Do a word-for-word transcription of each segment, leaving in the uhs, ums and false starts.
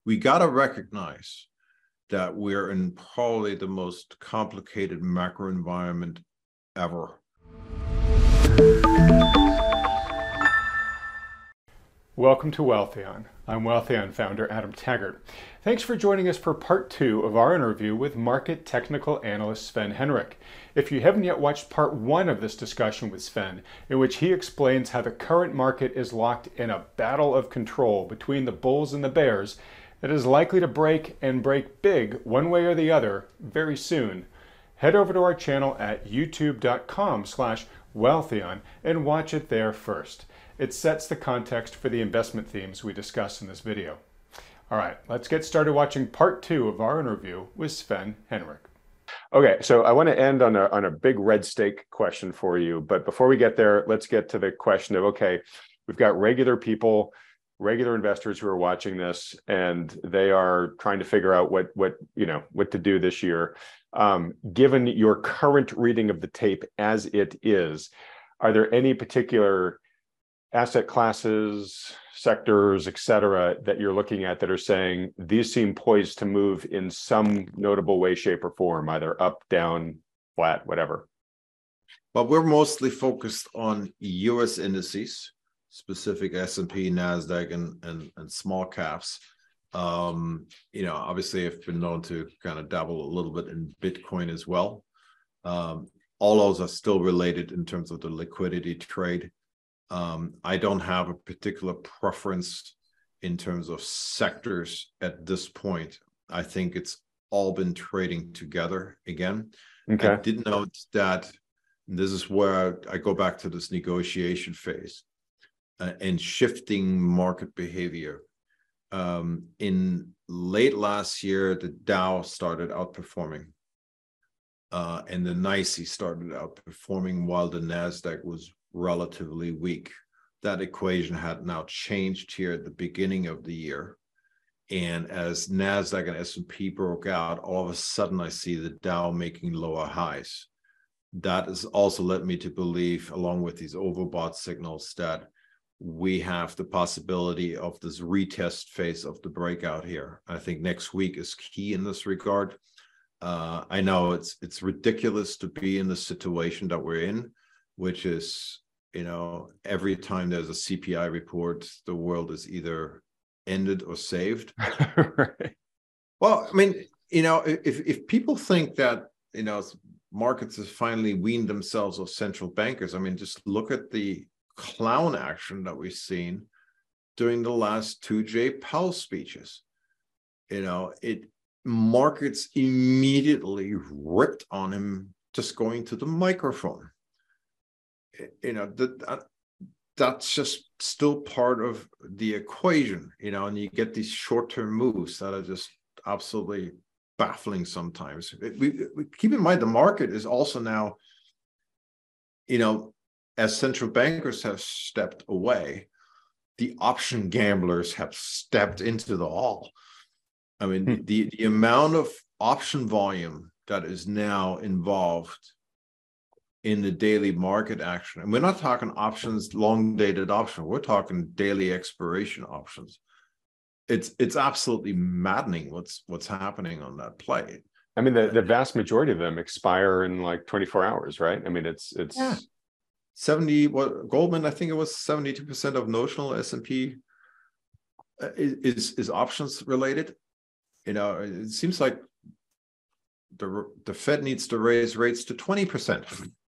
we got to recognize that we're in probably the most complicated macro environment ever. Welcome to Wealthion. I'm Wealthion founder Adam Taggart. Thanks for joining us for part two of our interview with market technical analyst Sven Henrich. If you haven't yet watched part one of this discussion with Sven, in which he explains how the current market is locked in a battle of control between the bulls and the bears, that is likely to break and break big one way or the other very soon, head over to our channel at youtube.com slash Wealthion and watch it there first. It sets the context for the investment themes we discuss in this video. All right, let's get started watching part two of our interview with Sven Henrich. Okay, so I want to end on a, on a big red stake question for you. But before we get there, let's get to the question of, okay, we've got regular people, regular investors who are watching this, and they are trying to figure out what, what, you know, what to do this year. Um, given your current reading of the tape as it is, are there any particular asset classes, sectors, et cetera, that you're looking at that are saying these seem poised to move in some notable way, shape, or form, either up, down, flat, whatever? But we're mostly focused on U S indices, specific S and P, NASDAQ, and, and, and small caps. Um, you know, obviously, I've been known to kind of dabble a little bit in Bitcoin as well. Um, all those are still related in terms of the liquidity trade. Um, I don't have a particular preference in terms of sectors at this point. I think it's all been trading together again. Okay. I did note that this is where I go back to this negotiation phase uh, and shifting market behavior. Um, in late last year, the Dow started outperforming. Uh, and the NYSE started outperforming while the NASDAQ was relatively weak. That equation had now changed here at the beginning of the year. And as NASDAQ and S and P broke out, all of a sudden I see the Dow making lower highs. That has also led me to believe, along with these overbought signals, that we have the possibility of this retest phase of the breakout here. I think next week is key in this regard. Uh, I know it's it's ridiculous to be in the situation that we're in, which is, you know, every time there's a C P I report, the world is either ended or saved. Right. Well, I mean, you know, if if people think that, you know, markets have finally weaned themselves off central bankers, I mean, just look at the clown action that we've seen during the last two Jay Powell speeches. You know, it markets immediately ripped on him just going to the microphone. You know, that that's just still part of the equation, you know, and you get these short-term moves that are just absolutely baffling sometimes. We, we keep in mind the market is also now, you know, as central bankers have stepped away, the option gamblers have stepped into the hall. I mean, hmm. the, the amount of option volume that is now involved in the daily market action. And we're not talking options, long-dated option. We're talking daily expiration options. It's it's absolutely maddening what's what's happening on that play. I mean, the, the vast majority of them expire in like twenty-four hours, right? I mean, it's it's yeah. seventy. What Goldman? I think it was seventy-two percent of notional S and P is is options related. You know, it seems like the the Fed needs to raise rates to twenty percent.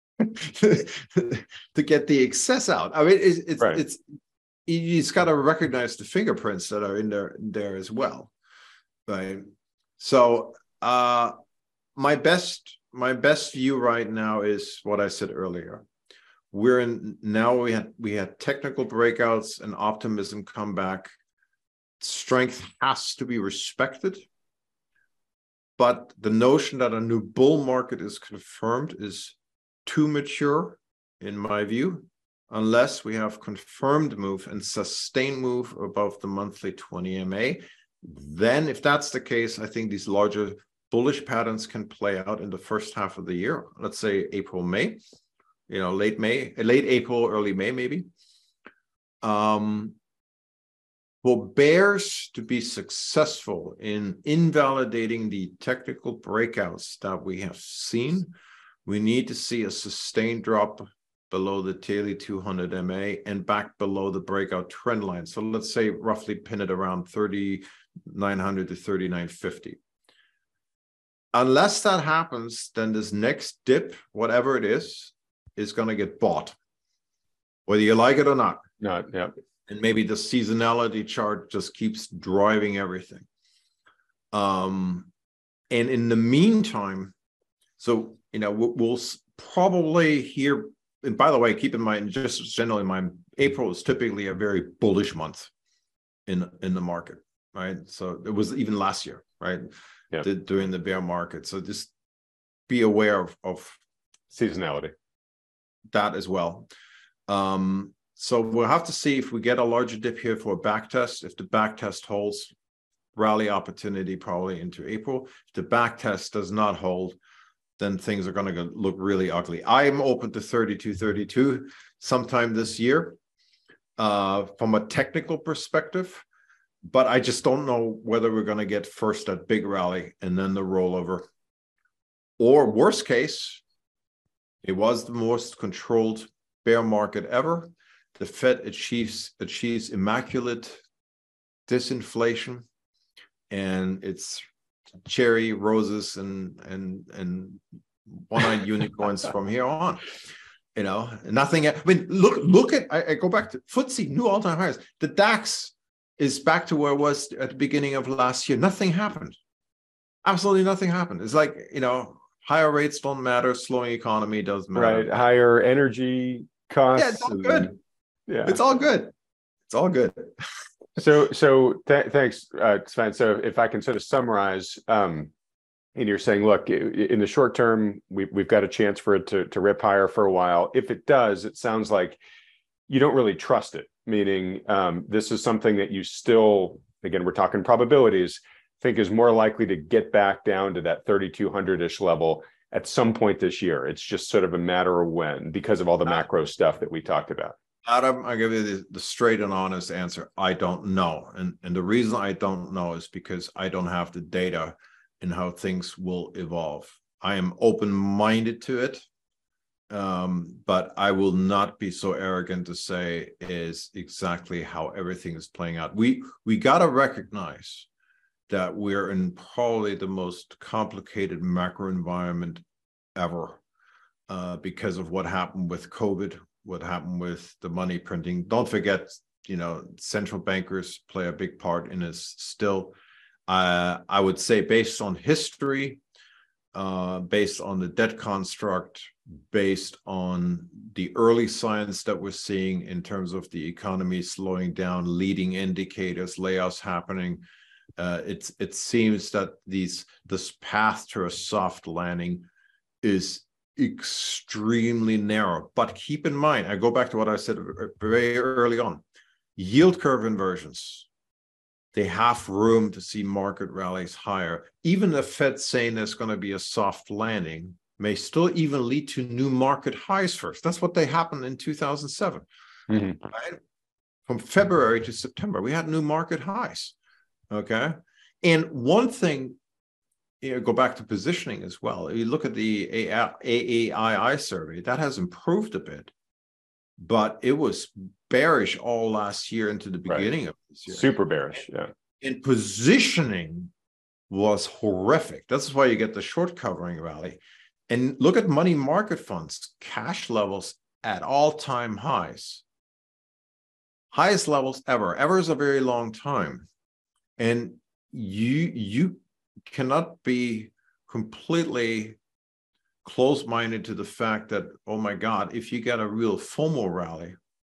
to get the excess out. I mean, it's it's, right. it's you just got to recognize the fingerprints that are in there there as well, right? So, uh, my best my best view right now is what I said earlier. We're in now. We had we had technical breakouts and optimism come back. Strength has to be respected, but the notion that a new bull market is confirmed is too mature, in my view, unless we have confirmed move and sustained move above the monthly twenty M A. Then, if that's the case, I think these larger bullish patterns can play out in the first half of the year. Let's say April, May, you know, late May, late April, early May, maybe. Um, For bears to be successful in invalidating the technical breakouts that we have seen, we need to see a sustained drop below the daily two hundred M A and back below the breakout trend line. So let's say roughly pin it around thirty-nine hundred to thirty-nine fifty. Unless that happens, then this next dip, whatever it is, is going to get bought, whether you like it or not. No, yeah. And maybe the seasonality chart just keeps driving everything. Um, and in the meantime, so, you know, we'll, we'll probably hear, and by the way, keep in mind, just generally in mind, April is typically a very bullish month in, in the market, right? So it was even last year, right? Yeah. The, during the bear market. So just be aware of, of seasonality. That as well. Um, So we'll have to see if we get a larger dip here for a back test. If the back test holds, rally opportunity probably into April. If the back test does not hold, then things are going to look really ugly. I am open to thirty-two thirty-two sometime this year uh, from a technical perspective, but I just don't know whether we're going to get first that big rally and then the rollover. Or worst case, it was the most controlled bear market ever. The Fed achieves achieves immaculate disinflation, and it's cherry roses and and and one-eyed unicorns from here on. You know, nothing. I mean, look look at. I, I go back to F T S E, new all-time highs. The DAX is back to where it was at the beginning of last year. Nothing happened. Absolutely nothing happened. It's like, you know, higher rates don't matter. Slowing economy does matter. Right. Higher energy costs. Yeah, it's all good. Yeah, it's all good. It's all good. so, so th- thanks, uh, Sven. So, if I can sort of summarize, um, and you're saying, look, in the short term, we, we've got a chance for it to to rip higher for a while. If it does, it sounds like you don't really trust it. Meaning, um, this is something that you still, again, we're talking probabilities, think is more likely to get back down to that thirty-two hundred-ish level at some point this year. It's just sort of a matter of when, because of all the macro stuff that we talked about. Adam, I give you the, the straight and honest answer. I don't know. And, and the reason I don't know is because I don't have the data in how things will evolve. I am open-minded to it, um, but I will not be so arrogant to say is exactly how everything is playing out. We, we got to recognize that we're in probably the most complicated macro environment ever uh, because of what happened with COVID, what happened with the money printing. Don't forget, you know, central bankers play a big part in this still. Uh, I would say based on history, uh, based on the debt construct, based on the early signs that we're seeing in terms of the economy slowing down, leading indicators, layoffs happening, uh, it's, it seems that these this path to a soft landing is extremely narrow. But keep in mind, I go back to what I said very early on, yield curve inversions, they have room to see market rallies higher. Even the Fed saying there's going to be a soft landing may still even lead to new market highs first. That's what they happened in two thousand seven. Mm-hmm. Right? From February to September, we had new market highs. Okay. And one thing, you know, go back to positioning as well. If you look at the A A I I survey, that has improved a bit, but it was bearish all last year into the beginning right. of this year. Super bearish, yeah. And positioning was horrific. That's why you get the short covering rally. And look at money market funds, cash levels at all-time highs. Highest levels ever. Ever is a very long time. And you you cannot be completely close-minded to the fact that, oh my God, if you get a real FOMO rally,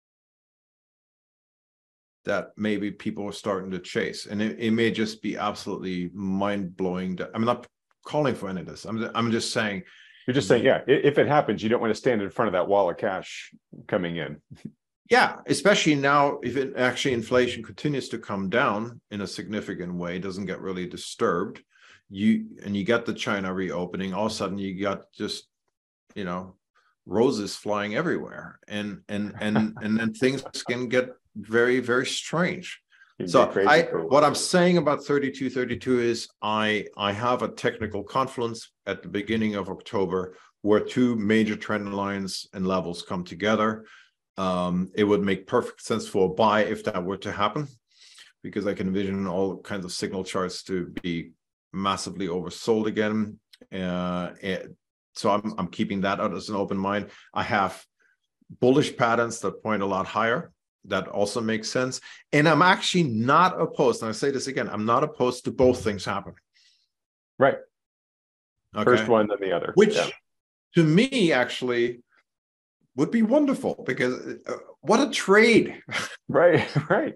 that maybe people are starting to chase. And it, it may just be absolutely mind-blowing. I'm not calling for any of this. I'm, I'm just saying. You're just saying, yeah, if it happens, you don't want to stand in front of that wall of cash coming in. Yeah, especially now, if it actually inflation continues to come down in a significant way, doesn't get really disturbed, you and you got the China reopening, all of a sudden you got just, you know, roses flying everywhere, and and and and then things can get very, very strange. You So get crazy I, for a what while. I'm saying about thirty-two thirty-two is I, I have a technical confluence at the beginning of October where two major trend lines and levels come together. Um, it would make perfect sense for a buy if that were to happen, because I can envision all kinds of signal charts to be massively oversold again. Uh, and so I'm, I'm keeping that out as an open mind. I have bullish patterns that point a lot higher. That also makes sense. And I'm actually not opposed, and I say this again, I'm not opposed to both things happening. Right. Okay. First one, then the other. Which yeah. to me actually would be wonderful, because uh, what a trade. Right, right.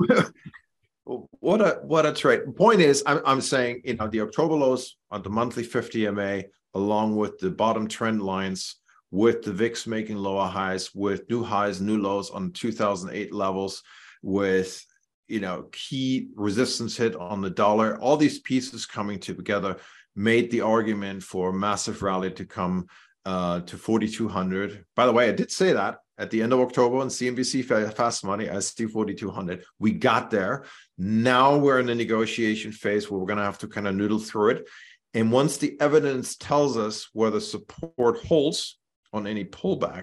What a what a trade. Point is, I'm, I'm saying, you know, the October lows on the monthly fifty M A, along with the bottom trend lines, with the V I X making lower highs, with new highs, new lows on two thousand eight levels, with, you know, key resistance hit on the dollar, all these pieces coming together made the argument for a massive rally to come uh, to forty-two hundred. By the way, I did say that at the end of October on C N B C Fast Money, I see forty-two hundred. We got there. Now we're in the negotiation phase where we're going to have to kind of noodle through it. And once the evidence tells us whether support holds on any pullback,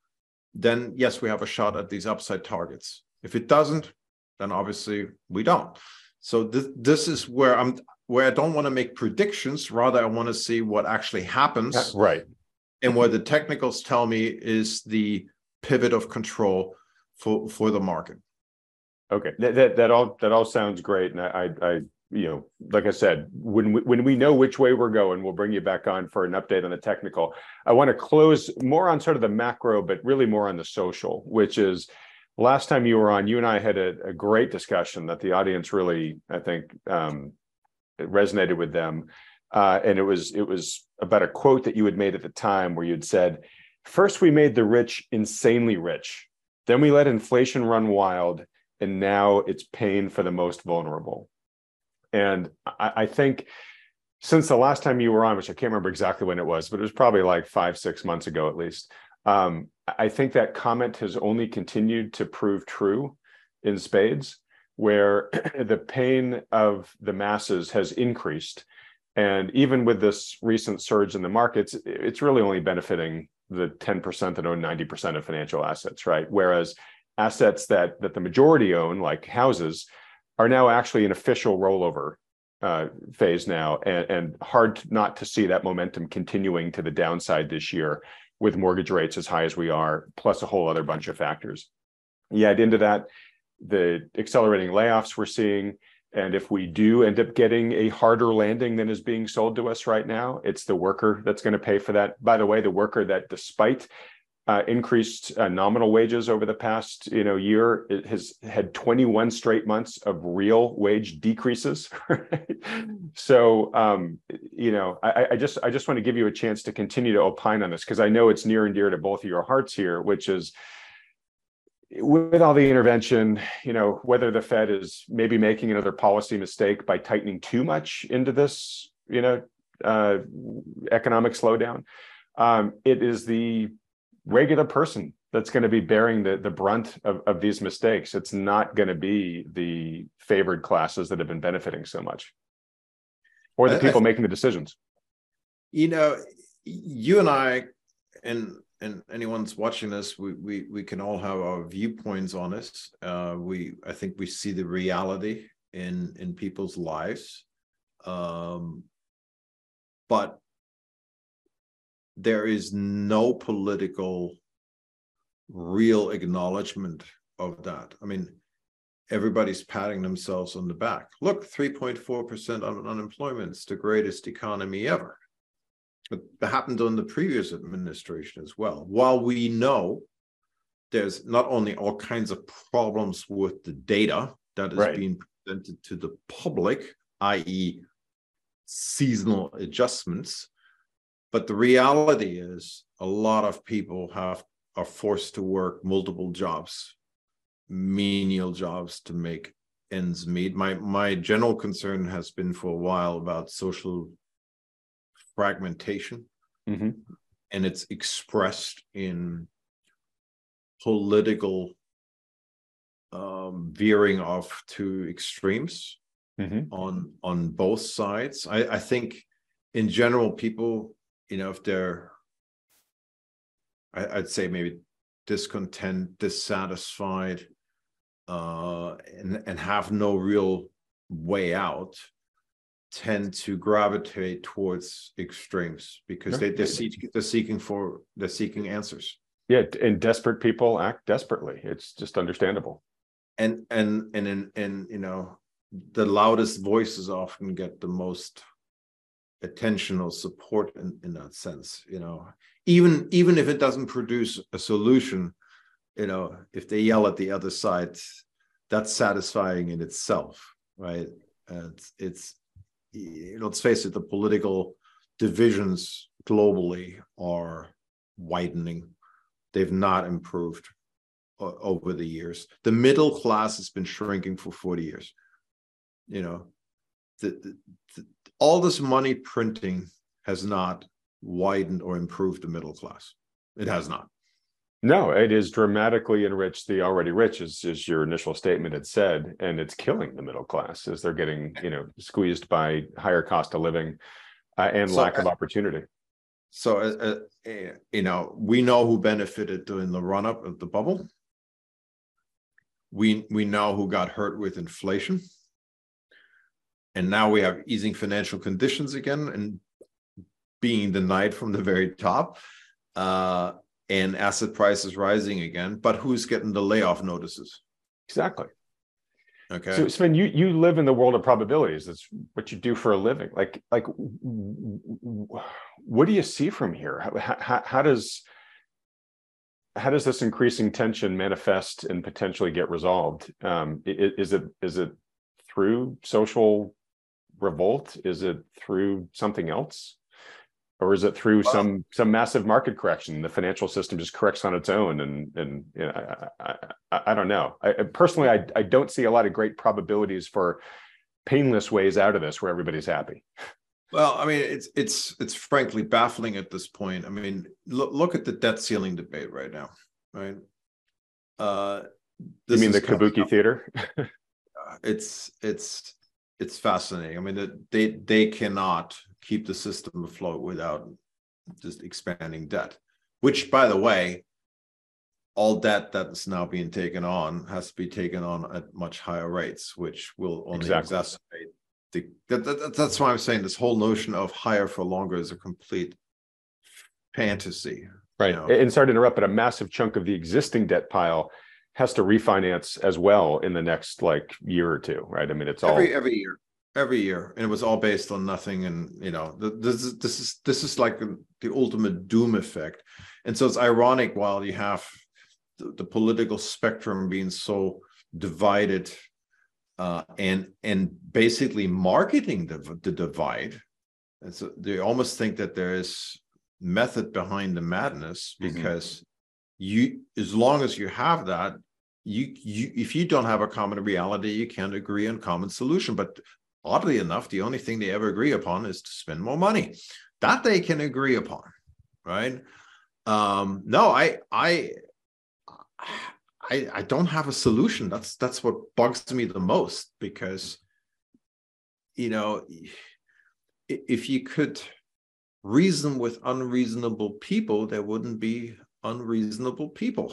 then yes, we have a shot at these upside targets. If it doesn't, then obviously we don't. So this, this is where I'm, where I don't want to make predictions. Rather, I want to see what actually happens. Uh, right. And what the technicals tell me is the pivot of control for, for the market. Okay, that, that that all that all sounds great, and I, I, I, you know, like I said, when we, when we know which way we're going, we'll bring you back on for an update on the technical. I want to close more on sort of the macro, but really more on the social, which is last time you were on, you and I had a, a great discussion that the audience really, I think, um, it resonated with them, uh, and it was it was about a quote that you had made at the time where you'd said, "First we made the rich insanely rich, then we let inflation run wild, and now it's pain for the most vulnerable." And I, I think since the last time you were on, which I can't remember exactly when it was, but it was probably like five, six months ago at least, um, I think that comment has only continued to prove true in spades, where the pain of the masses has increased. And even with this recent surge in the markets, it's really only benefiting the ten percent that own ninety percent of financial assets, right? Whereas assets that that the majority own, like houses, are now actually an official rollover uh, phase now, and, and hard not to see that momentum continuing to the downside this year with mortgage rates as high as we are, plus a whole other bunch of factors. You add into that the accelerating layoffs we're seeing, and if we do end up getting a harder landing than is being sold to us right now, it's the worker that's going to pay for that. By the way, the worker that, despite Uh, increased uh, nominal wages over the past, you know, year, it has had twenty-one straight months of real wage decreases. Right? So, um, you know, I, I just I just want to give you a chance to continue to opine on this, because I know it's near and dear to both of your hearts here, which is, with all the intervention, you know, whether the Fed is maybe making another policy mistake by tightening too much into this, you know, uh, economic slowdown. Um, it is the regular person that's going to be bearing the, the brunt of, of these mistakes. It's not going to be the favored classes that have been benefiting so much, or the people making the decisions. You know, you and I, and and anyone's watching this, we we we can all have our viewpoints on this. Uh, we I think we see the reality in in people's lives, um, but there is no political real acknowledgement of that. I mean, everybody's patting themselves on the back. Look, three point four percent on unemployment. It's the greatest economy ever. But that happened on the previous administration as well. While we know there's not only all kinds of problems with the data that is Right. being presented to the public, that is seasonal adjustments, but the reality is a lot of people have are forced to work multiple jobs, menial jobs, to make ends meet. My my general concern has been for a while about social fragmentation, mm-hmm. and it's expressed in political um, veering off to extremes mm-hmm. on on both sides. I, I think in general, people, you know, if they're, I, I'd say maybe discontent, dissatisfied, uh, and, and have no real way out, tend to gravitate towards extremes because they, they're, seek, they're seeking for, they're seeking answers. Yeah, and desperate people act desperately. It's just understandable. And and and and, and you know, the loudest voices often get the most attention or support in, in that sense. You know, even even if it doesn't produce a solution, you know, if they yell at the other side, that's satisfying in itself, right? And it's, it's you know, let's face it, the political divisions globally are widening. They've not improved uh, over the years. The middle class has been shrinking for forty years. You know, the, the, the, all this money printing has not widened or improved the middle class. It has not. No, it is dramatically enriched the already rich, as, as your initial statement had said, and it's killing the middle class as they're getting, you know, squeezed by higher cost of living uh, and so, lack of opportunity. So, uh, uh, you know, we know who benefited during the run-up of the bubble. We we know who got hurt with inflation. And now we have easing financial conditions again and being denied from the very top. Uh, and asset prices rising again. But who's getting the layoff notices? Exactly. Okay. So Sven, you you live in the world of probabilities. That's what you do for a living. Like like, what do you see from here? How, how, how does how does this increasing tension manifest and potentially get resolved? Um, is it is it through social revolt? Is it through something else? Or is it through well, some some massive market correction? The financial system just corrects on its own, and and you know, I, I, I don't know. I, personally, I I don't see a lot of great probabilities for painless ways out of this where everybody's happy. Well, I mean, it's it's it's frankly baffling at this point. I mean, look look at the debt ceiling debate right now, right? Uh, you mean the Kabuki up. Theater? it's it's it's fascinating. I mean, they they cannot keep the system afloat without just expanding debt, which, by the way, all debt that's now being taken on has to be taken on at much higher rates, which will only exactly. exacerbate the, that, that, that's why I'm saying this whole notion of higher for longer is a complete fantasy. Right. You know? And sorry to interrupt, but a massive chunk of the existing debt pile has to refinance as well in the next like year or two, right? I mean, it's every, all every year. Every year, and it was all based on nothing. And you know, this is this is this is like the ultimate doom effect. And so it's ironic, while you have the, the political spectrum being so divided, uh, and and basically marketing the the divide. And so they almost think that there is method behind the madness, because mm-hmm. you, as long as you have that, you you if you don't have a common reality, you can't agree on common solution. But oddly enough, the only thing they ever agree upon is to spend more money. That they can agree upon, right? Um, no, I, I, I, I don't have a solution. That's that's what bugs me the most, because, you know, if you could reason with unreasonable people, there wouldn't be unreasonable people.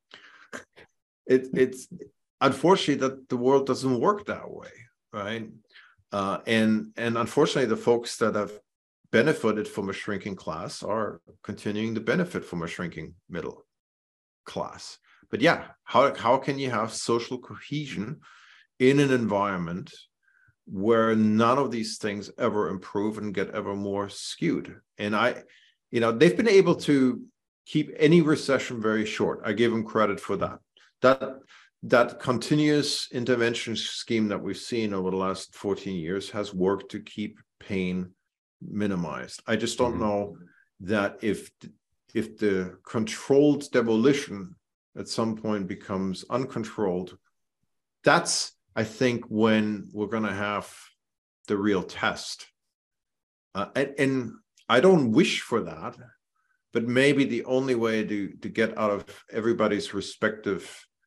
It, it's unfortunately that the world doesn't work that way, right? Uh, and and unfortunately, the folks that have benefited from a shrinking class are continuing to benefit from a shrinking middle class. But yeah, how how can you have social cohesion in an environment where none of these things ever improve and get ever more skewed? And I, you know, they've been able to keep any recession very short. I give them credit for that. That. That continuous intervention scheme that we've seen over the last fourteen years has worked to keep pain minimized. I just don't mm-hmm. know that if if the controlled demolition at some point becomes uncontrolled, that's, I think, when we're going to have the real test. Uh, and, and I don't wish for that, but maybe the only way to, to get out of everybody's respective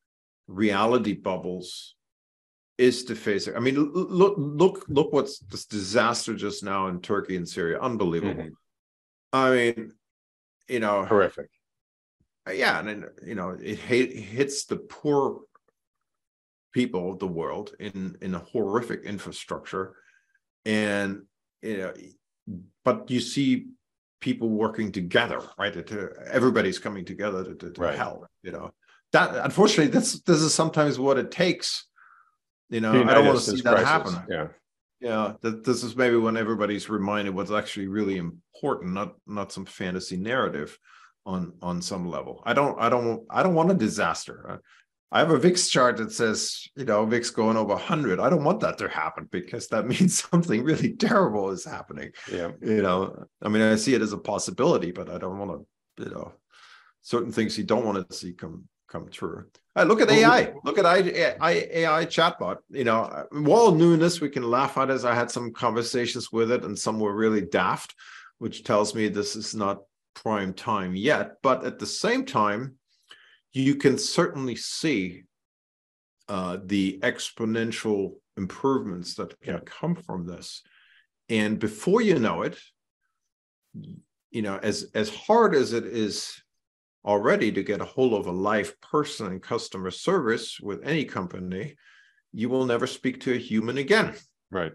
reality bubbles is to face it. I mean, look, look, look what's this disaster just now in Turkey and Syria. Unbelievable. Mm-hmm. I mean, you know, horrific. Yeah. And then, you know, it, it hits the poor people of the world in, in a horrific infrastructure. And, you know, but you see people working together, right? To, everybody's coming together to, to, to right. help, you know. That, unfortunately, that's, this is sometimes what it takes. You know, I don't want to see that crisis. happen. Yeah. Yeah. That this is maybe when everybody's reminded what's actually really important, not not some fantasy narrative on on some level. I don't I don't I don't want a disaster. I have a V I X chart that says, you know, V I X going over one hundred. I don't want that to happen because that means something really terrible is happening. Yeah. You know, I mean, I see it as a possibility, but I don't want to, you know, certain things you don't want to see come come true. Right, look at A I. Look at A I chatbot. You know, we're all new in this. We can laugh at it. I had some conversations with it, and some were really daft, which tells me this is not prime time yet. But at the same time, you can certainly see uh, the exponential improvements that can yeah. come from this. And before you know it, you know, as as hard as it is already to get a hold of a live person in customer service with any company, you will never speak to a human again. Right.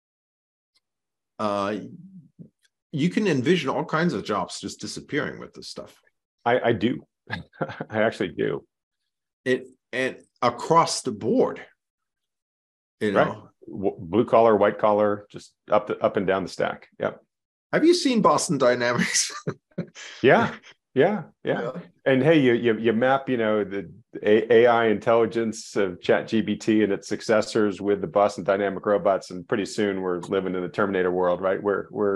Uh, you can envision all kinds of jobs just disappearing with this stuff. I, I do. I actually do. It and across the board, you know, right. Blue collar, white collar, just up the, up and down the stack. Yep. Have you seen Boston Dynamics? yeah. Yeah, yeah, yeah, and hey, you you you map, you know, the A I intelligence of ChatGPT and its successors with the Boston Dynamic robots, and pretty soon we're living in the Terminator world, right? We're we're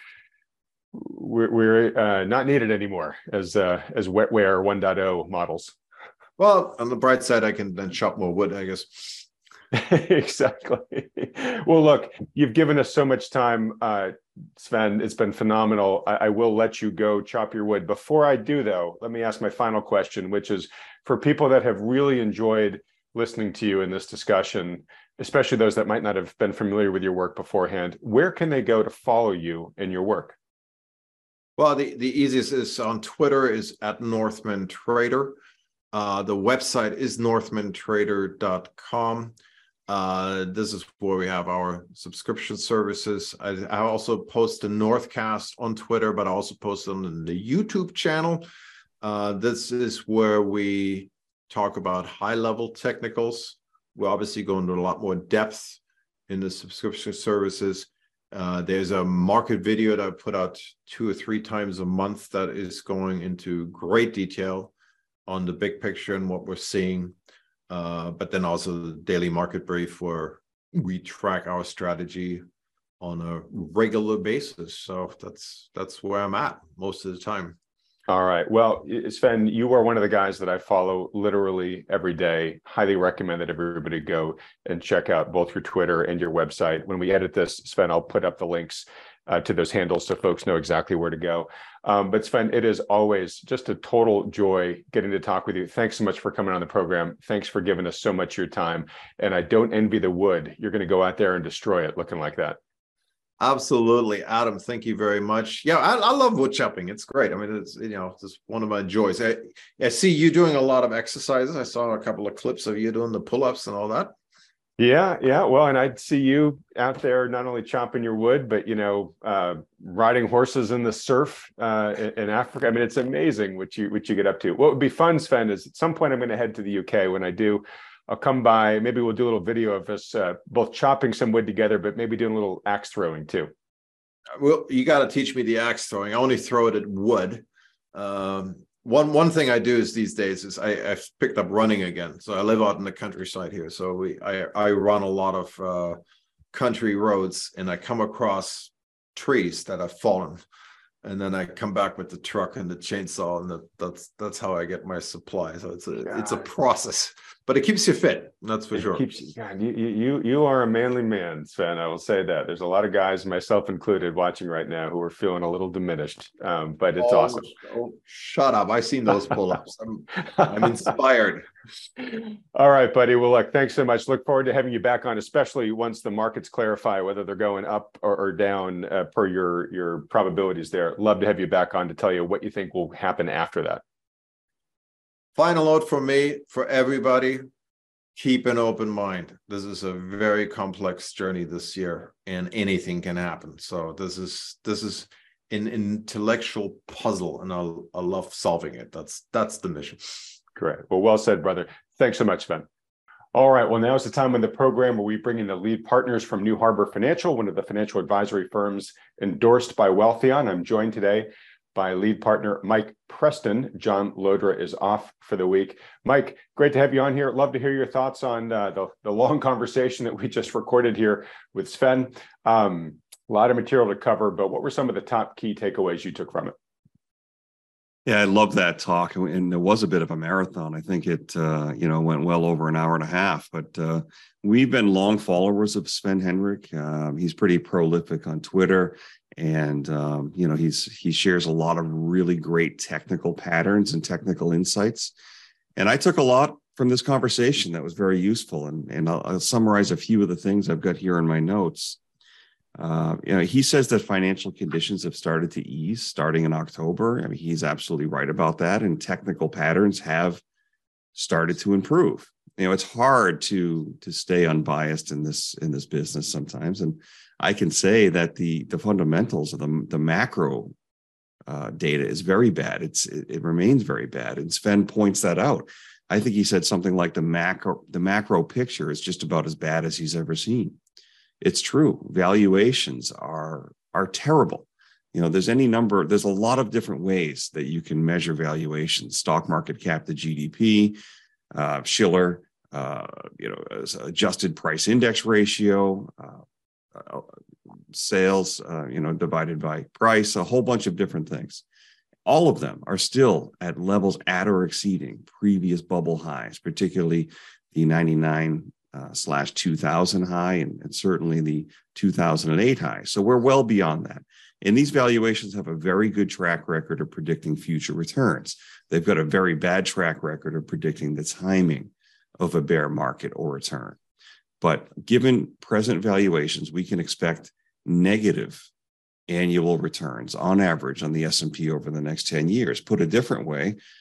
we're, we're uh, not needed anymore as uh, as wetware one point oh models. Well, on the bright side, I can then chop more wood, I guess. Exactly. Well, look, you've given us so much time, uh, Sven. It's been phenomenal. I, I will let you go chop your wood. Before I do, though, let me ask my final question, which is for people that have really enjoyed listening to you in this discussion, especially those that might not have been familiar with your work beforehand, where can they go to follow you in your work? Well, the, the easiest is on Twitter is at Northman Trader. Uh, the website is northman trader dot com. Uh, this is where we have our subscription services. I, I also post the Northcast on Twitter, but I also post them on the YouTube channel. Uh, this is where we talk about high-level technicals. We obviously go into a lot more depth in the subscription services. Uh, there's a market video that I put out two or three times a month that is going into great detail on the big picture and what we're seeing. Uh, but then also the daily market brief where we track our strategy on a regular basis. So that's that's where I'm at most of the time. All right. Well, Sven, you are one of the guys that I follow literally every day. Highly recommend that everybody go and check out both your Twitter and your website. When we edit this, Sven, I'll put up the links uh, to those handles so folks know exactly where to go. Um, but Sven, it is always just a total joy getting to talk with you. Thanks so much for coming on the program. Thanks for giving us so much of your time. And I don't envy the wood. You're going to go out there and destroy it looking like that. Absolutely, Adam. Thank you very much. Yeah, I, I love wood chopping. It's great. I mean, it's, you know, it's just one of my joys. I, I see you doing a lot of exercises. I saw a couple of clips of you doing the pull-ups and all that. Yeah, yeah. Well, and I'd see you out there not only chopping your wood, but, you know, uh, riding horses in the surf uh, in, in Africa. I mean, it's amazing what you what you get up to. What would be fun, Sven, is at some point I'm going to head to the U K. When I do, I'll come by. Maybe we'll do a little video of us uh, both chopping some wood together, but maybe doing a little axe throwing too. Well, you got to teach me the axe throwing. I only throw it at wood. Um, one one thing I do is these days is I, I've picked up running again. So I live out in the countryside here. So we I, I run a lot of uh, country roads, and I come across trees that have fallen. And then I come back with the truck and the chainsaw, and the, that's that's how I get my supply. So it's a God. it's a process. but it keeps you fit. That's for It sure. keeps God, you you you are a manly man, Sven. I will say that. There's a lot of guys, myself included, watching right now who are feeling a little diminished, um, but it's oh, awesome. Oh, shut up! I've seen those pull-ups. I'm I'm inspired. All right, buddy. Well, look, thanks so much. Look forward to having you back on, especially once the markets clarify whether they're going up or, or down uh, per your your probabilities there. Love to have you back on to tell you what you think will happen after that. Final note from me for everybody. Keep an open mind. This is a very complex journey this year, and anything can happen. So this is this is an intellectual puzzle, and I'll I love solving it. That's that's the mission. Great. Well, well said, brother. Thanks so much, Sven. All right. Well, now is the time in the program where we bring in the lead partners from New Harbor Financial, one of the financial advisory firms endorsed by Wealthion. I'm joined today by lead partner Mike Preston. John Lodra is off for the week. Mike, great to have you on here. Love to hear your thoughts on uh, the, the long conversation that we just recorded here with Sven. Um, a lot of material to cover, but what were some of the top key takeaways you took from it? Yeah, I love that talk, and it was a bit of a marathon. I think it, uh, you know, went well over an hour and a half. But uh, we've been long followers of Sven Henrik. Um, he's pretty prolific on Twitter, and um, you know, he's he shares a lot of really great technical patterns and technical insights. And I took a lot from this conversation that was very useful. And and I'll, I'll summarize a few of the things I've got here in my notes. Uh, you know, he says that financial conditions have started to ease starting in October. I mean, he's absolutely right about that. And technical patterns have started to improve. You know, it's hard to to stay unbiased in this in this business sometimes. And I can say that the the fundamentals of the the macro uh, data is very bad. It's it, it remains very bad. And Sven points that out. I think he said something like the macro the macro picture is just about as bad as he's ever seen. It's true. Valuations are are terrible. You know, there's any number, there's a lot of different ways that you can measure valuations. Stock market cap to G D P, uh, Shiller, uh, you know, adjusted price index ratio, uh, uh, sales, uh, you know, divided by price, a whole bunch of different things. All of them are still at levels at or exceeding previous bubble highs, particularly the ninety-nine Uh, slash two thousand high and, and certainly the two thousand eight high. So we're well beyond that. And these valuations have a very good track record of predicting future returns. They've got a very bad track record of predicting the timing of a bear market or return. But given present valuations, we can expect negative annual returns on average on the S and P over the next ten years. Put a different way,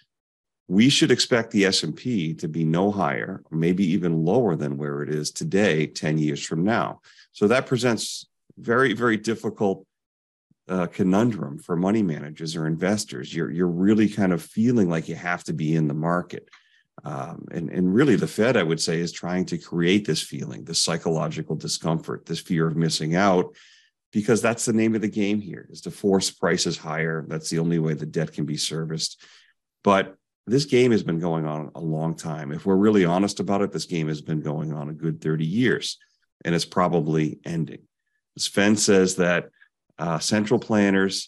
we should expect the S and P to be no higher, or maybe even lower than where it is today, ten years from now. So that presents very, very difficult uh, conundrum for money managers or investors. You're, you're really kind of feeling like you have to be in the market. Um, and, and really the Fed, I would say, is trying to create this feeling, this psychological discomfort, this fear of missing out, because that's the name of the game here, is to force prices higher. That's the only way the debt can be serviced. But this game has been going on a long time. If we're really honest about it, this game has been going on a good thirty years, and it's probably ending. Sven says that uh, central planners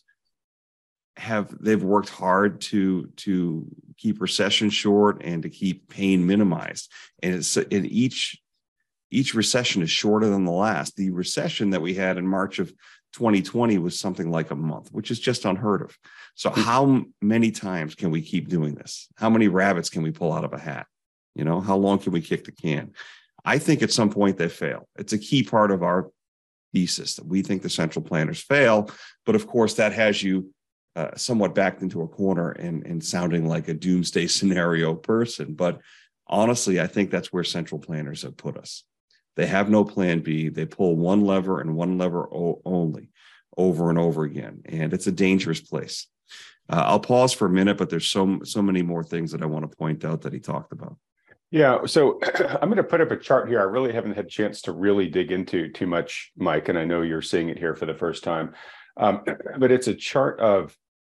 have, they've worked hard to, to keep recession short and to keep pain minimized. And it's in each, each recession is shorter than the last. The recession that we had in March of twenty twenty was something like a month, which is just unheard of. So how many times can we keep doing this? How many rabbits can we pull out of a hat? You know, how long can we kick the can? I think at some point they fail. It's a key part of our thesis that we think the central planners fail. But of course, that has you uh, somewhat backed into a corner and, and sounding like a doomsday scenario person. But honestly, I think that's where central planners have put us. They have no plan B. They pull one lever and one lever o- only over and over again. And it's a dangerous place. Uh, I'll pause for a minute, but there's so, so many more things that I want to point out that he talked about. Yeah, so I'm going to put up a chart here. I really haven't had a chance to really dig into too much, Mike, and I know you're seeing it here for the first time. Um, but it's a chart of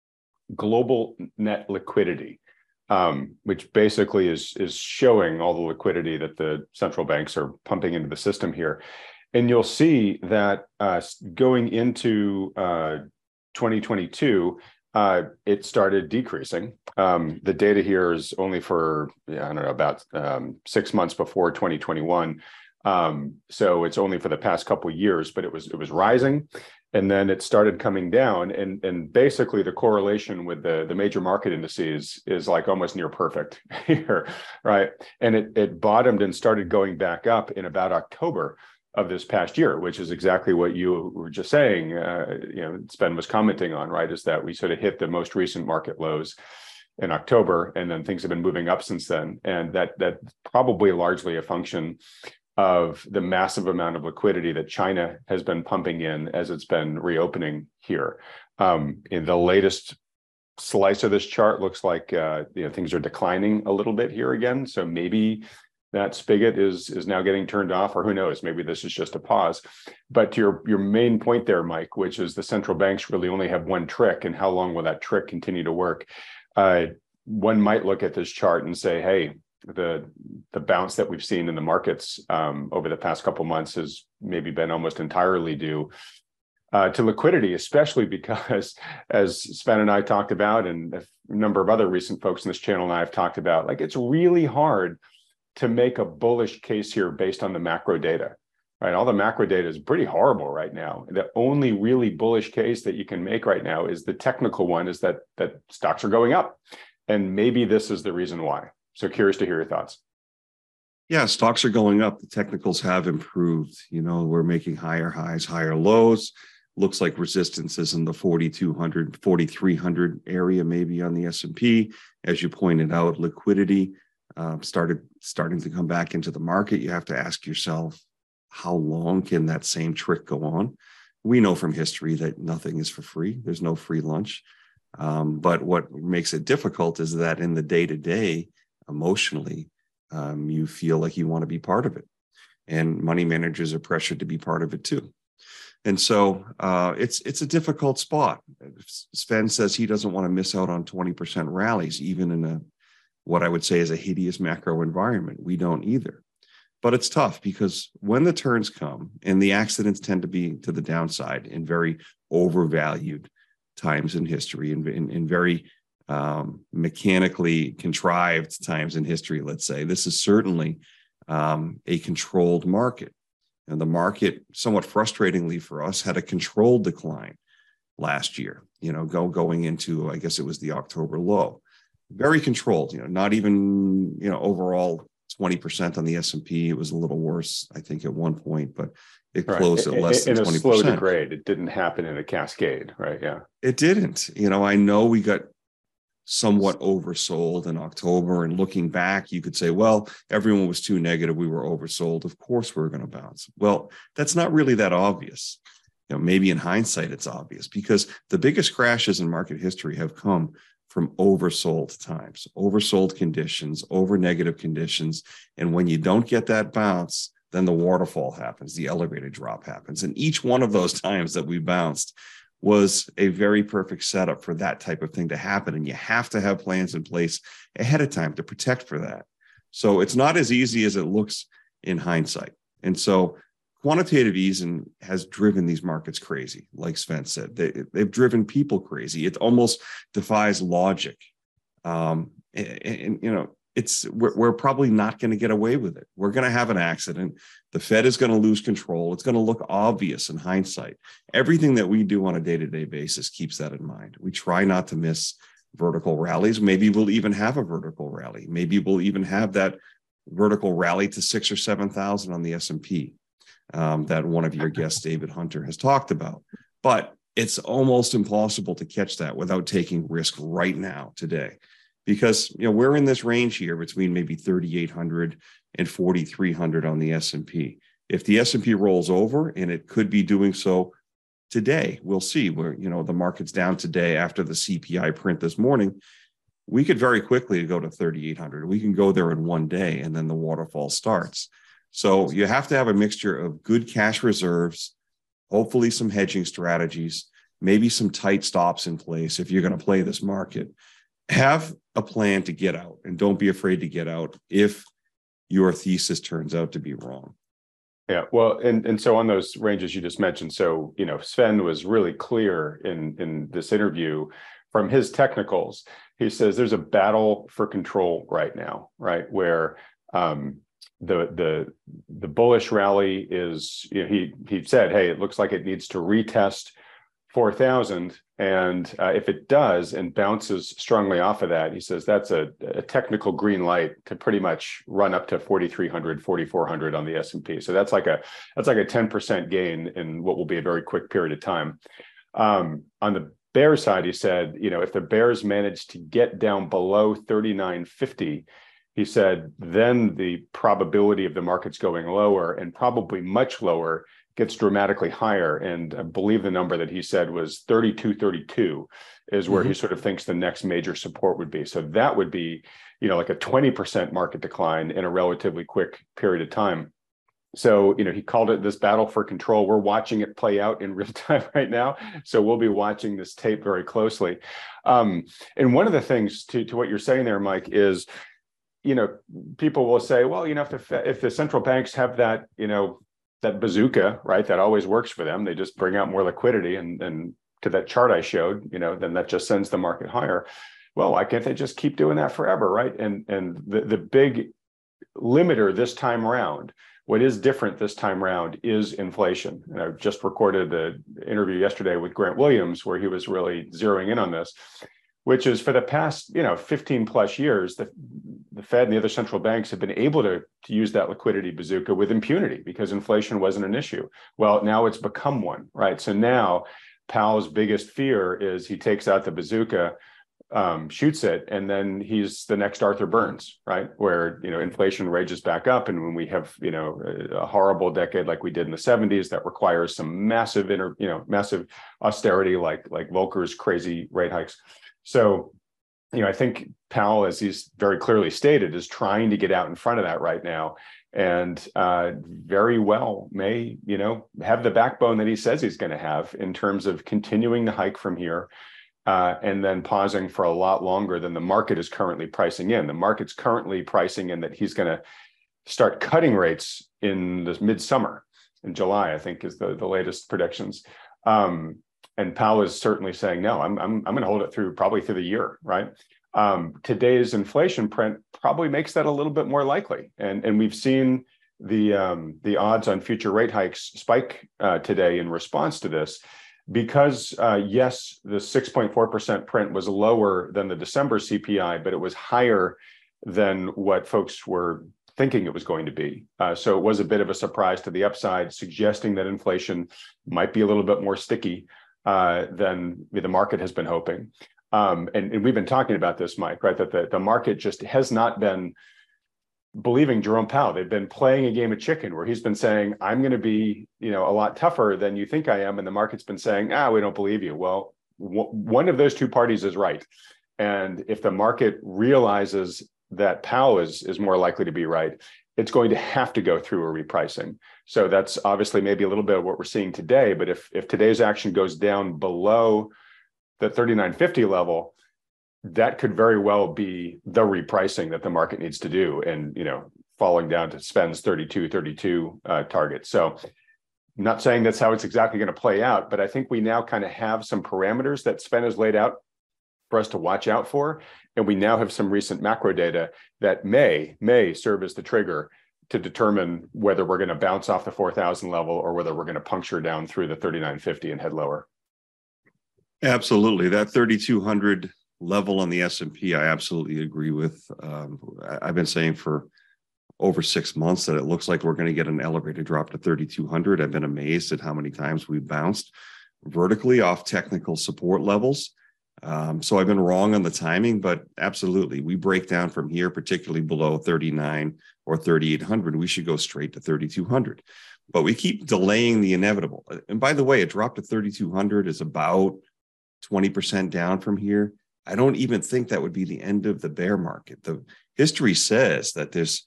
global net liquidity, um, which basically is, is showing all the liquidity that the central banks are pumping into the system here. And you'll see that uh, going into uh, twenty twenty-two, Uh, it started decreasing. Um, the data here is only for, yeah, I don't know, about um, six months before twenty twenty-one. Um, so it's only for the past couple of years, but it was it was rising, and then it started coming down. And and basically the correlation with the the major market indices is like almost near perfect here, right? And it it bottomed and started going back up in about October of this past year, which is exactly what you were just saying, uh, you know, Sven was commenting on, right, is that we sort of hit the most recent market lows in October, and then things have been moving up since then. And that that's probably largely a function of the massive amount of liquidity that China has been pumping in as it's been reopening here. Um, in the latest slice of this chart looks like uh, you know, things are declining a little bit here again. So maybe that spigot is is now getting turned off, or who knows, maybe this is just a pause. But to your your main point there, Mike, which is the central banks really only have one trick, and how long will that trick continue to work? Uh, one might look at this chart and say, hey, the the bounce that we've seen in the markets um, over the past couple months has maybe been almost entirely due uh, to liquidity, especially because, as Sven and I talked about, and a number of other recent folks in this channel and I have talked about, like, it's really hard to make a bullish case here based on the macro data, right? All the macro data is pretty horrible right now. The only really bullish case that you can make right now is the technical one, is that that stocks are going up. And maybe this is the reason why. So curious to hear your thoughts. Yeah, stocks are going up. The technicals have improved. You know, we're making higher highs, higher lows. Looks like resistance is in the forty-two hundred, forty-three hundred area, maybe on the S and P. As you pointed out, liquidity Uh, started starting to come back into the market. You have to ask yourself, how long can that same trick go on? We know from history that nothing is for free. There's no free lunch. Um, but what makes it difficult is that in the day-to-day, emotionally, um, you feel like you want to be part of it. And money managers are pressured to be part of it too. And so uh, it's it's a difficult spot. Sven says he doesn't want to miss out on twenty percent rallies, even in a what I would say is a hideous macro environment. We don't either. But it's tough because when the turns come, and the accidents tend to be to the downside in very overvalued times in history, in, in, in very um, mechanically contrived times in history, let's say, this is certainly um, a controlled market. And the market, somewhat frustratingly for us, had a controlled decline last year, you know, go going into, I guess it was the October low. Very controlled, you know, not even, you know, overall twenty percent on the S and P. It was a little worse, I think, at one point, but it closed right. at less in than twenty percent. In a slow degrade. It didn't happen in a cascade, right? Yeah. It didn't. You know, I know we got somewhat oversold in October, and looking back, you could say, well, everyone was too negative. We were oversold. Of course, we're going to bounce. Well, that's not really that obvious. You know, maybe in hindsight, it's obvious, because the biggest crashes in market history have come from oversold times, oversold conditions, over negative conditions. And when you don't get that bounce, then the waterfall happens, the elevated drop happens. And each one of those times that we bounced was a very perfect setup for that type of thing to happen. And you have to have plans in place ahead of time to protect for that. So it's not as easy as it looks in hindsight. And so quantitative easing has driven these markets crazy. Like Sven said, they, they've driven people crazy. It almost defies logic. Um, and, and, you know, it's we're, we're probably not going to get away with it. We're going to have an accident. The Fed is going to lose control. It's going to look obvious in hindsight. Everything that we do on a day-to-day basis keeps that in mind. We try not to miss vertical rallies. Maybe we'll even have a vertical rally. Maybe we'll even have that vertical rally to six or seven thousand on the S and P. Um, that one of your guests, David Hunter, has talked about. But it's almost impossible to catch that without taking risk right now, today. Because, you know, we're in this range here between maybe thirty-eight hundred and forty-three hundred on the S and P. If the S and P rolls over, and it could be doing so today, we'll see where, you know, the market's down today after the C P I print this morning, we could very quickly go to thirty-eight hundred. We can go there in one day, and then the waterfall starts. So you have to have a mixture of good cash reserves, hopefully some hedging strategies, maybe some tight stops in place if you're going to play this market. Have a plan to get out, and don't be afraid to get out if your thesis turns out to be wrong. Yeah, well, and, and so on those ranges you just mentioned, so, you know, Sven was really clear in, in this interview from his technicals, he says there's a battle for control right now, right? Where um, the the the bullish rally is, you know, he he said, hey, it looks like it needs to retest four thousand, and uh, if it does and bounces strongly off of that, he says that's a, a technical green light to pretty much run up to forty-three hundred, forty-four hundred on the S and P. So that's like a that's like a ten percent gain in what will be a very quick period of time. Um, on the bear side, he said, you know, if the bears manage to get down below thirty-nine fifty, he said, then the probability of the markets going lower, and probably much lower, gets dramatically higher. And I believe the number that he said was thirty-two thirty-two is where mm-hmm. he sort of thinks the next major support would be. So that would be, you know, like a twenty percent market decline in a relatively quick period of time. So, you know, he called it this battle for control. We're watching it play out in real time right now. So we'll be watching this tape very closely. Um, and one of the things to, to what you're saying there, Mike, is, you know, people will say, well, you know, if the, if the central banks have that, you know, that bazooka, right, that always works for them, they just bring out more liquidity, and, and to that chart I showed, you know, then that just sends the market higher. Well, why can't they just keep doing that forever, right? And and the, the big limiter this time around, what is different this time around, is inflation. And I just recorded the interview yesterday with Grant Williams, where he was really zeroing in on this, which is for the past, you know, fifteen plus years, the, the Fed and the other central banks have been able to, to use that liquidity bazooka with impunity because inflation wasn't an issue. Well, now it's become one, right? So now Powell's biggest fear is he takes out the bazooka, um, shoots it, and then he's the next Arthur Burns, right? Where, you know, inflation rages back up, and when we have, you know, a horrible decade like we did in the seventies that requires some massive, inter, you know, massive austerity, like like Volcker's crazy rate hikes. So, you know, I think Powell, as he's very clearly stated, is trying to get out in front of that right now, and uh, very well may, you know, have the backbone that he says he's going to have in terms of continuing to hike from here, uh, and then pausing for a lot longer than the market is currently pricing in. The market's currently pricing in that he's going to start cutting rates in the midsummer, in July, I think is the, the latest predictions. Um, And Powell is certainly saying, no, I'm I'm I'm going to hold it through probably through the year, right? Um, today's inflation print probably makes that a little bit more likely, and and we've seen the um, the odds on future rate hikes spike uh, today in response to this, because uh, yes, the six point four percent print was lower than the December C P I, but it was higher than what folks were thinking it was going to be. Uh, so it was a bit of a surprise to the upside, suggesting that inflation might be a little bit more sticky Uh, than the market has been hoping. Um, and, and we've been talking about this, Mike, right? That the, the market just has not been believing Jerome Powell. They've been playing a game of chicken where he's been saying, I'm going to be, you know, a lot tougher than you think I am. And the market's been saying, ah, we don't believe you. Well, w- one of those two parties is right. And if the market realizes that Powell is, is more likely to be right, it's going to have to go through a repricing. So that's obviously maybe a little bit of what we're seeing today. But if if today's action goes down below the thirty-nine fifty level, that could very well be the repricing that the market needs to do, and, you know, falling down to Sven's thirty-two thirty-two uh, target. So I'm not saying that's how it's exactly going to play out, but I think we now kind of have some parameters that Sven has laid out for us to watch out for. And we now have some recent macro data that may, may serve as the trigger to determine whether we're going to bounce off the four thousand level or whether we're going to puncture down through the thirty-nine fifty and head lower. Absolutely. That thirty-two hundred level on the S and P, I absolutely agree with. Um, I've been saying for over six months that it looks like we're going to get an elevated drop to thirty-two hundred. I've been amazed at how many times we've bounced vertically off technical support levels. Um, so I've been wrong on the timing, but absolutely, we break down from here, particularly below thirty-nine or thirty-eight hundred, we should go straight to thirty-two hundred. But we keep delaying the inevitable. And by the way, a drop to thirty-two hundred is about twenty percent down from here. I don't even think that would be the end of the bear market. The history says that there's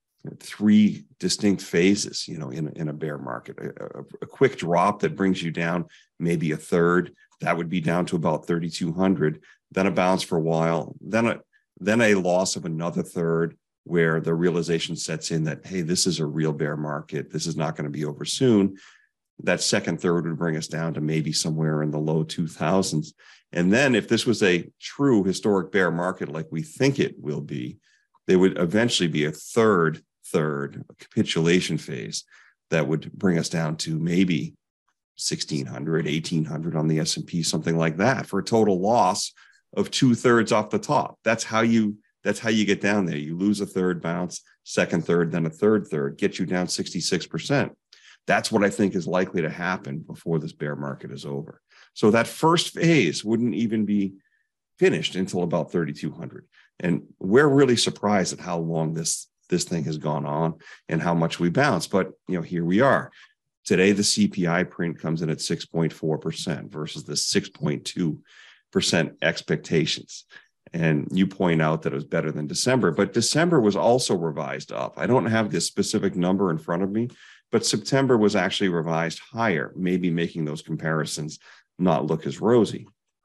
three distinct phases, you know, in, in a bear market. A, a, a quick drop that brings you down maybe a third, that would be down to about thirty-two hundred, then a bounce for a while, then a, then a loss of another third where the realization sets in that, hey, this is a real bear market. This is not going to be over soon. that second third would bring us down to maybe somewhere in the low two thousands. And then if this was a true historic bear market like we think it will be, there would eventually be a third, third a capitulation phase that would bring us down to maybe sixteen hundred, eighteen hundred on the S and P, something like that, for a total loss of two thirds off the top. That's how you, that's how you get down there. You lose a third bounce, second third, then a third third, get you down sixty-six percent. That's what I think is likely to happen before this bear market is over. So that first phase wouldn't even be finished until about thirty-two hundred. And we're really surprised at how long this, this thing has gone on and how much we bounce. But, you know, here we are. Today, the C P I print comes in at six point four percent versus the six point two percent expectations. And you point out that it was better than December, but December was also revised up. I don't have this specific number in front of me, but September was actually revised higher, maybe making those comparisons not look as rosy.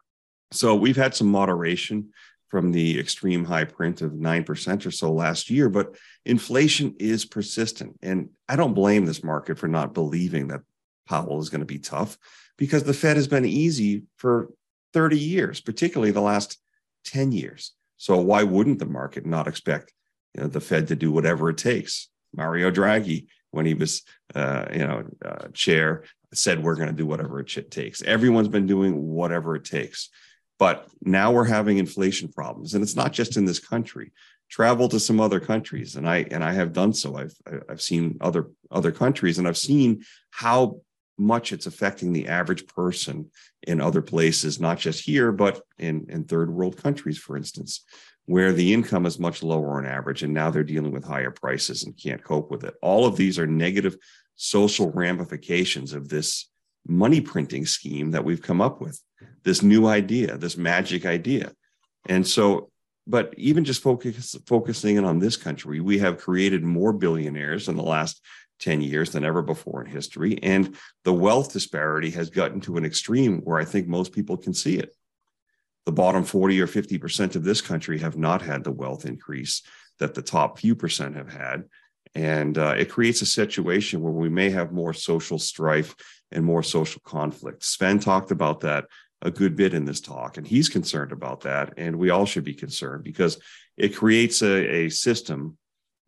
So we've had some moderation from the extreme high print of nine percent or so last year, but inflation is persistent. And I don't blame this market for not believing that Powell is going to be tough, because the Fed has been easy for thirty years, particularly the last ten years. So why wouldn't the market not expect, you know, the Fed to do whatever it takes? Mario Draghi, when he was, uh, you know, uh, chair, said we're going to do whatever it takes. Everyone's been doing whatever it takes. But now we're having inflation problems, and it's not just in this country. Travel to some other countries, and I and I have done so. I've I've seen other other countries, and I've seen how much it's affecting the average person in other places, not just here, but in, in third world countries, for instance, where the income is much lower on average, and now they're dealing with higher prices and can't cope with it. All of these are negative social ramifications of this money printing scheme that we've come up with, this new idea, this magic idea. And so, but even just focus, focusing in on this country, we have created more billionaires in the last ten years than ever before in history. And the wealth disparity has gotten to an extreme where I think most people can see it. The bottom forty or fifty percent of this country have not had the wealth increase that the top few percent have had. And uh, it creates a situation where we may have more social strife and more social conflict. Sven talked about that a good bit in this talk, and he's concerned about that. And we all should be concerned, because it creates a, a system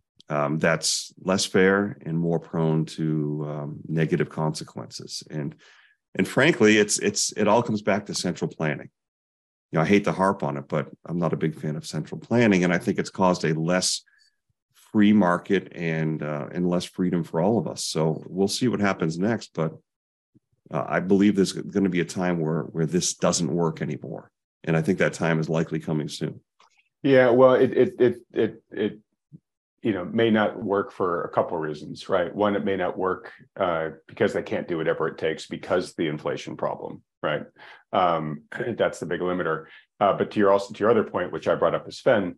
um, that's less fair and more prone to um, negative consequences. And, and frankly, it's, it's, it all comes back to central planning. You know, I hate to harp on it, but I'm not a big fan of central planning. And I think it's caused a less free market and, uh, and less freedom for all of us. So we'll see what happens next. But uh, I believe there's going to be a time where, where this doesn't work anymore. And I think that time is likely coming soon. Yeah, well, it, it, it, it, it you know, may not work for a couple of reasons, right? One, it may not work uh, because they can't do whatever it takes because the inflation problem, right? Um, that's the big limiter. Uh, but to your also to your other point, which I brought up with Sven,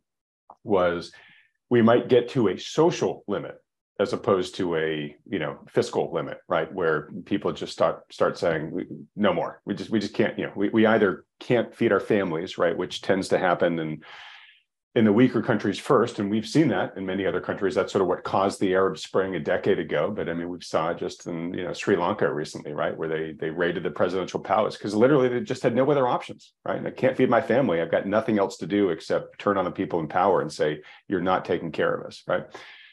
was we might get to a social limit as opposed to a, you know, fiscal limit, right? Where people just start start saying no more. We just we just can't, you know, we, we either can't feed our families, right, which tends to happen in in the weaker countries first, and we've seen that in many other countries. That's sort of what caused the Arab Spring a decade ago. But I mean, we saw it just in, you know, Sri Lanka recently, right, where they they raided the presidential palace because literally they just had no other options, right? And I can't feed my family. I've got nothing else to do except turn on the people in power and say, you're not taking care of us, right?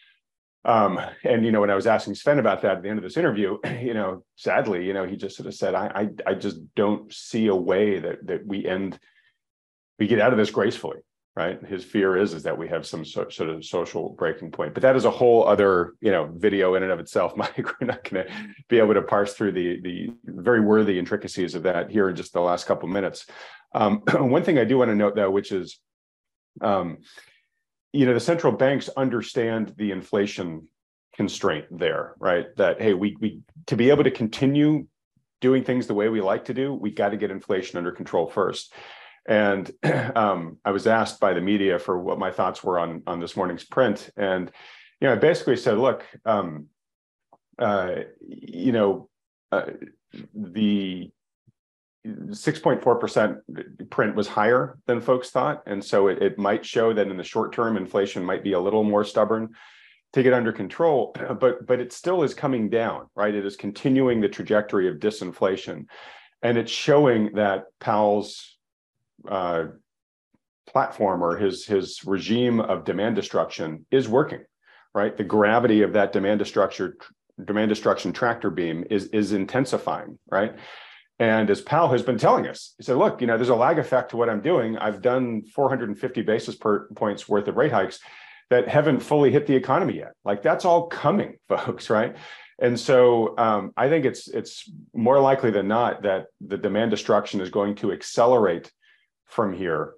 Um, and, you know, when I was asking Sven about that at the end of this interview, you know, sadly, you know, he just sort of said, I I, I just don't see a way that that we end, we get out of this gracefully. Right. His fear is, is that we have some so, sort of social breaking point. But that is a whole other, you know, video in and of itself, Mike. We're not going to be able to parse through the, the very worthy intricacies of that here in just the last couple of minutes. Um, one thing I do want to note, though, which is, um, you know, the central banks understand the inflation constraint there, right? That, hey, we, we to be able to continue doing things the way we like to do, we got to get inflation under control first. And um, I was asked by the media for what my thoughts were on, on this morning's print. And, you know, I basically said, look, um, uh, you know, uh, the six point four percent print was higher than folks thought. And so it, it might show that in the short term, inflation might be a little more stubborn to get under control, but but it still is coming down, right? It is continuing the trajectory of disinflation, and it's showing that Powell's uh, platform or his his regime of demand destruction is working, right? The gravity of that demand destruction demand destruction tractor beam is is intensifying, right? And as Powell has been telling us, he said, look, you know, there's a lag effect to what I'm doing. I've done four hundred fifty basis points worth of rate hikes that haven't fully hit the economy yet. Like, that's all coming, folks, right? And so um, I think it's it's more likely than not that the demand destruction is going to accelerate from here.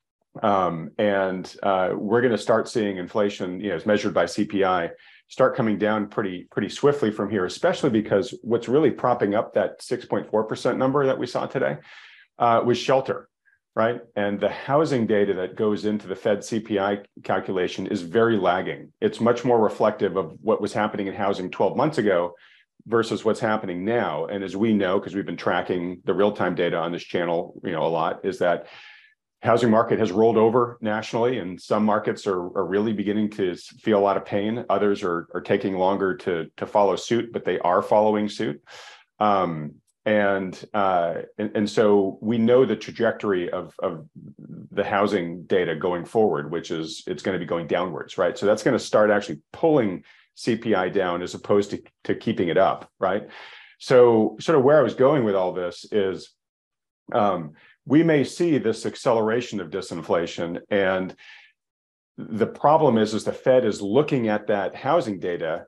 Um, and uh, we're going to start seeing inflation, you know, as measured by C P I, start coming down pretty pretty swiftly from here, especially because what's really propping up that six point four percent number that we saw today uh, was shelter, right? And the housing data that goes into the Fed C P I calculation is very lagging. It's much more reflective of what was happening in housing twelve months ago versus what's happening now. And as we know, because we've been tracking the real-time data on this channel, you know, a lot, is that housing market has rolled over nationally, and some markets are, are really beginning to feel a lot of pain. Others are, are taking longer to, to follow suit, but they are following suit. Um, and, uh, and and so we know the trajectory of, of the housing data going forward, which is it's going to be going downwards, right? So that's going to start actually pulling C P I down as opposed to, to keeping it up, right? So sort of where I was going with all this is, um, we may see this acceleration of disinflation, and the problem is, is the Fed is looking at that housing data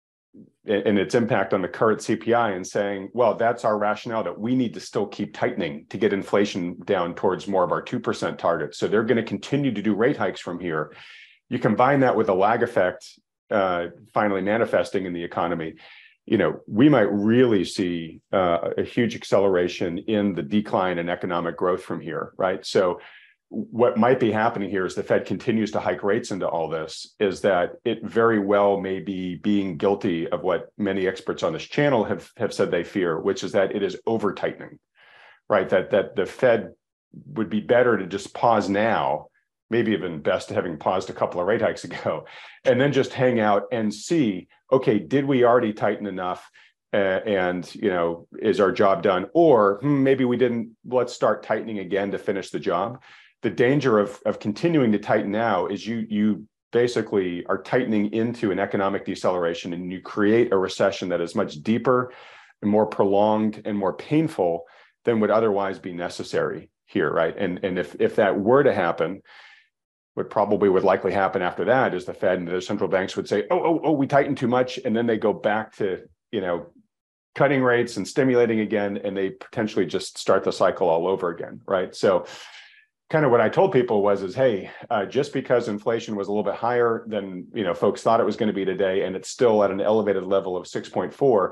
and its impact on the current C P I and saying, well, that's our rationale that we need to still keep tightening to get inflation down towards more of our two percent target. So they're going to continue to do rate hikes from here. You combine that with a lag effect uh, finally manifesting in the economy, you know, we might really see uh, a huge acceleration in the decline in economic growth from here, right? So what might be happening here is the Fed continues to hike rates into all this, is that it very well may be being guilty of what many experts on this channel have, have said they fear, which is that it is over tightening, right? That, that the Fed would be better to just pause now, maybe even best having paused a couple of rate hikes ago, and then just hang out and see, okay, did we already tighten enough? Uh, and, you know, is our job done? Or hmm, maybe we didn't, let's start tightening again to finish the job. The danger of, of continuing to tighten now is you, you basically are tightening into an economic deceleration, and you create a recession that is much deeper and more prolonged and more painful than would otherwise be necessary here, right? And, and if, if that were to happen, what probably would likely happen after that is the Fed and the central banks would say, oh, oh, oh, we tightened too much. And then they go back to, you know, cutting rates and stimulating again, and they potentially just start the cycle all over again, right? So kind of what I told people was, is, hey, uh, just because inflation was a little bit higher than, you know, folks thought it was going to be today, and it's still at an elevated level of six point four,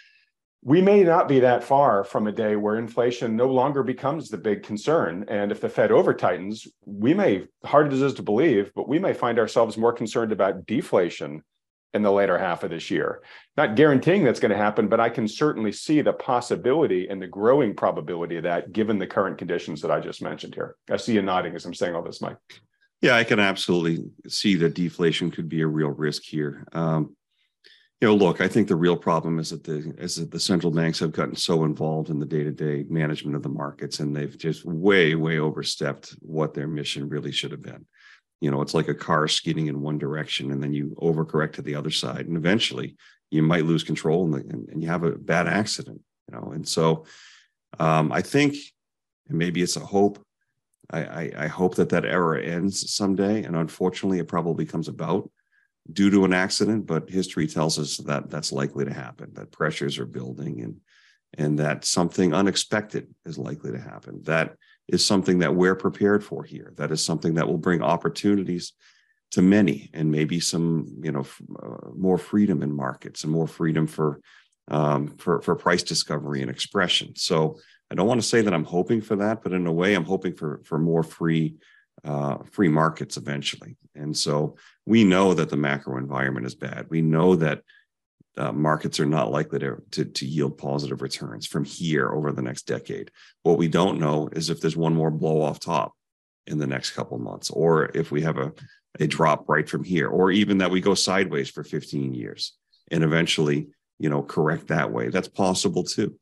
we may not be that far from a day where inflation no longer becomes the big concern. And if the Fed over tightens, we may, hard as it is to believe, but we may find ourselves more concerned about deflation in the later half of this year. Not guaranteeing that's going to happen, but I can certainly see the possibility and the growing probability of that, given the current conditions that I just mentioned here. I see you nodding as I'm saying all this, Mike. Yeah, I can absolutely see that deflation could be a real risk here. Um, You know, look, I think the real problem is that the is that the central banks have gotten so involved in the day-to-day management of the markets, and they've just way, way overstepped what their mission really should have been. You know, it's like a car skidding in one direction, and then you overcorrect to the other side, and eventually you might lose control, and, and, and you have a bad accident. You know, and so um, I think, and maybe it's a hope. I, I, I hope that that era ends someday, and unfortunately, it probably comes about due to an accident, but history tells us that that's likely to happen, that pressures are building, and and that something unexpected is likely to happen. That is something that we're prepared for here. That is something that will bring opportunities to many, and maybe some, you know, uh, more freedom in markets and more freedom for, um, for, for price discovery and expression. So I don't want to say that I'm hoping for that, but in a way I'm hoping for, for more free Uh, free markets eventually. And so we know that the macro environment is bad. We know that uh, markets are not likely to, to, to yield positive returns from here over the next decade. What we don't know is if there's one more blow off top in the next couple of months, or if we have a, a drop right from here, or even that we go sideways for fifteen years and eventually, you know, correct that way. That's possible too.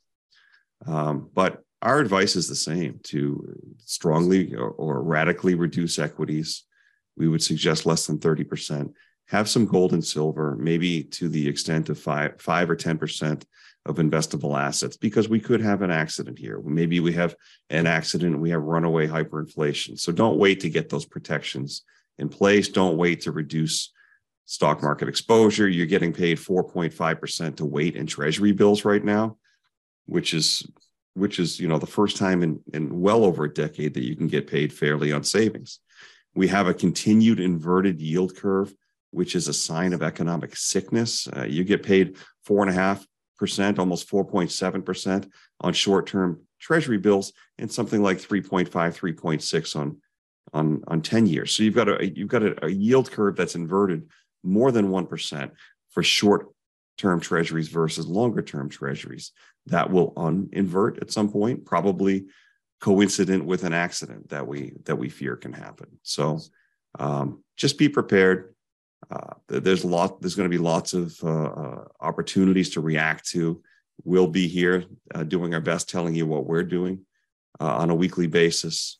Um, but our advice is the same: to strongly or, or radically reduce equities. We would suggest less than thirty percent. Have some gold and silver, maybe to the extent of five, five or ten percent of investable assets, because we could have an accident here. Maybe we have an accident and we have runaway hyperinflation. So don't wait to get those protections in place. Don't wait to reduce stock market exposure. You're getting paid four point five percent to wait in treasury bills right now, which is, which is, you know, the first time in, in well over a decade that you can get paid fairly on savings. We have a continued inverted yield curve, which is a sign of economic sickness. Uh, you get paid four and a half percent, almost four point seven percent on short-term treasury bills, and something like three point five, three point six on, on, on ten years. So you've got a you've got a, a yield curve that's inverted more than one percent for short-term treasuries versus longer-term treasuries. That will un-invert at some point, probably coincident with an accident that we that we fear can happen. So um, just be prepared. Uh, there's a lot. There's going to be lots of uh, uh, opportunities to react to. We'll be here uh, doing our best, telling you what we're doing uh, on a weekly basis,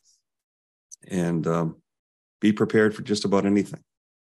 and um, be prepared for just about anything.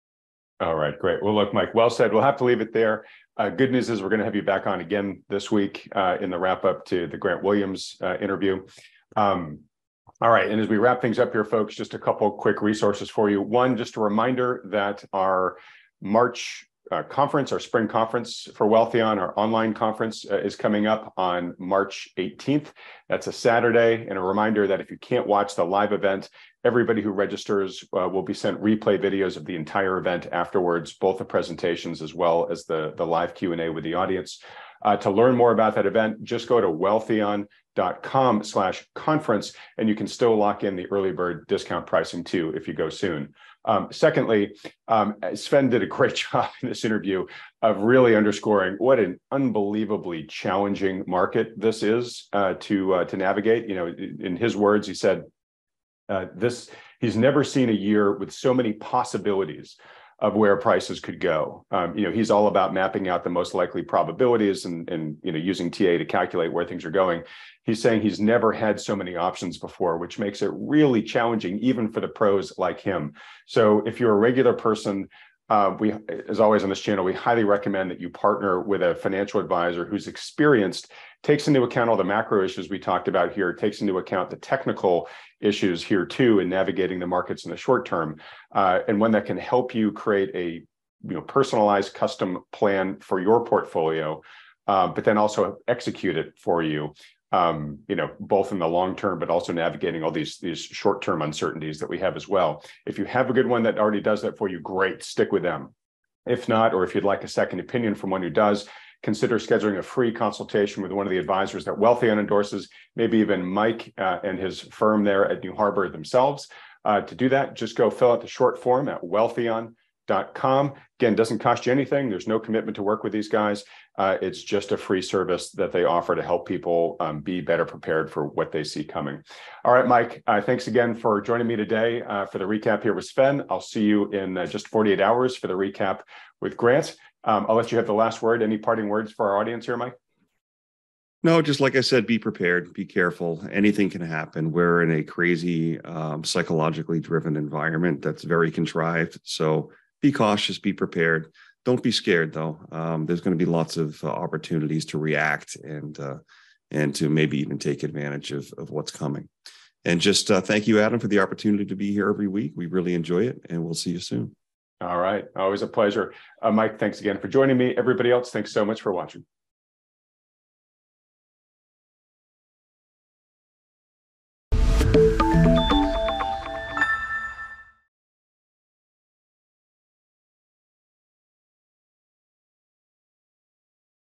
All right, great. Well, look, Mike, well said. We'll have to leave it there. Uh, good news is we're going to have you back on again this week uh, in the wrap up to the Grant Williams uh, interview. Um, All right. And as we wrap things up here, folks, just a couple quick resources for you. One, just a reminder that our March uh, conference, our spring conference for Wealthion, our online conference uh, is coming up on March eighteenth. That's a Saturday. And a reminder that if you can't watch the live event, everybody who registers uh, will be sent replay videos of the entire event afterwards, both the presentations as well as the, the live Q and A with the audience. Uh, to learn more about that event, just go to wealthion dot com slash conference, and you can still lock in the early bird discount pricing too if you go soon. Um, secondly, um, Sven did a great job in this interview of really underscoring what an unbelievably challenging market this is uh, to uh, to navigate. You know, in his words, he said, uh, "This he's never seen a year with so many possibilities of where prices could go." Um, you know, he's all about mapping out the most likely probabilities and, and, you know, using T A to calculate where things are going. He's saying he's never had so many options before, which makes it really challenging, even for the pros like him. So if you're a regular person, uh, we, as always on this channel, we highly recommend that you partner with a financial advisor who's experienced, takes into account all the macro issues we talked about here, takes into account the technical issues here too in navigating the markets in the short term, uh, and one that can help you create a you know personalized custom plan for your portfolio, uh, but then also execute it for you, um, you know, both in the long term, but also navigating all these, these short-term uncertainties that we have as well. If you have a good one that already does that for you, great, stick with them. If not, or if you'd like a second opinion from one who does, consider scheduling a free consultation with one of the advisors that Wealthion endorses, maybe even Mike uh, and his firm there at New Harbor themselves. Uh, to do that, just go fill out the short form at wealthion dot com. Again, doesn't cost you anything. There's no commitment to work with these guys. Uh, it's just a free service that they offer to help people um, be better prepared for what they see coming. All right, Mike, uh, thanks again for joining me today uh, for the recap here with Sven. I'll see you in uh, just forty-eight hours for the recap with Grant. Um, I'll let you have the last word. Any parting words for our audience here, Mike? No, just like I said, be prepared, be careful. Anything can happen. We're in a crazy, um, psychologically driven environment that's very contrived. So be cautious, be prepared. Don't be scared, though. Um, there's going to be lots of uh, opportunities to react and uh, and to maybe even take advantage of, of what's coming. And just uh, thank you, Adam, for the opportunity to be here every week. We really enjoy it, and we'll see you soon. All right. Always a pleasure. Uh, Mike, thanks again for joining me. Everybody else, thanks so much for watching.